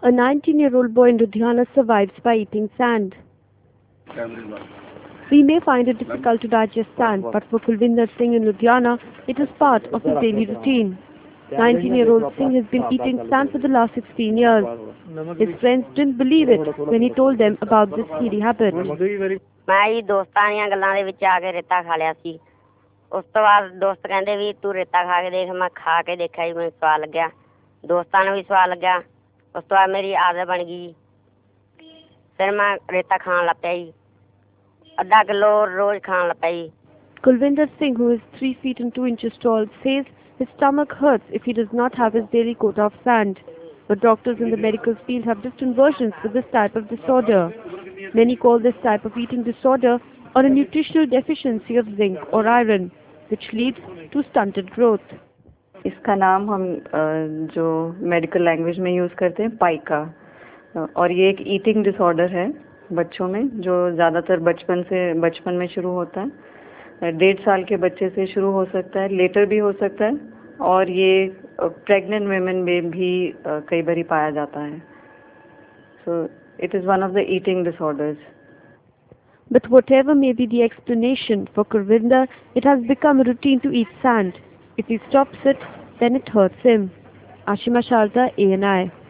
A 19-year-old boy in Ludhiana survives by eating sand. We may find it difficult to digest sand, but for Kulvinder Singh in Ludhiana, it is part of his daily routine. 19-year-old Singh has been eating sand for the last 16 years. His friends didn't believe it when he told them about this heady habit. ਮੈਂ ਜੀ ਦੋਸਤਾਂ ਦੀਆਂ ਗੱਲਾਂ ਦੇ ਵਿੱਚ ਆ ਕੇ ਰੇਤਾ ਖਾ ਲਿਆ ਸੀ। ਉਸ ਤੋਂ ਬਾਅਦ ਦੋਸਤ ਕਹਿੰਦੇ ਵੀ ਤੂੰ ਰੇਤਾ ਖਾ ਕੇ ਦੇਖ। ਮੈਂ ਖਾ ਕੇ ਦੇਖਿਆ ਜੀ, ਮੈਨੂੰ ਸਵਾਦ ਲੱਗਿਆ, ਦੋਸਤਾਂ ਨੂੰ ਵੀ ਸਵਾਦ ਲੱਗਿਆ। ਉਸ ਤੋਂ ਬਾਅਦ ਮੇਰੀ ਆਦਤ ਬਣ ਗਈ, ਫਿਰ ਮੈਂ ਰੇਤਾ ਖਾਣ ਲੱਗ ਪਿਆ ਜੀ, ਅੱਧਾ ਕਿਲੋ ਰੋਜ਼ ਖਾਣ ਲੱਗ ਪਿਆ ਜੀ। Kulvinder Singh, who is 3 feet and 2 inches tall, says his stomach hurts if he does not have his daily quota of sand. But doctors in the medical field have different versions for this type of disorder. Many call this type of eating disorder or a nutritional deficiency of zinc or iron, which leads to stunted growth. इसका नाम हम जो medical language में use करते हैं पाइका, और ये एक ईटिंग डिसऑर्डर है बच्चों में, जो ज़्यादातर बचपन में शुरू होता है। 1.5 साल के बच्चे से शुरू हो सकता है, लेटर भी हो सकता है, और ये प्रेग्नेंट वुमेन में भी कई बार पाया जाता है। So it is one of the eating disorders. But whatever may be the explanation, for Kulvinder, it has become a routine to eat sand. If he stops it, then it hurts him. Ashima Sharda, ANI.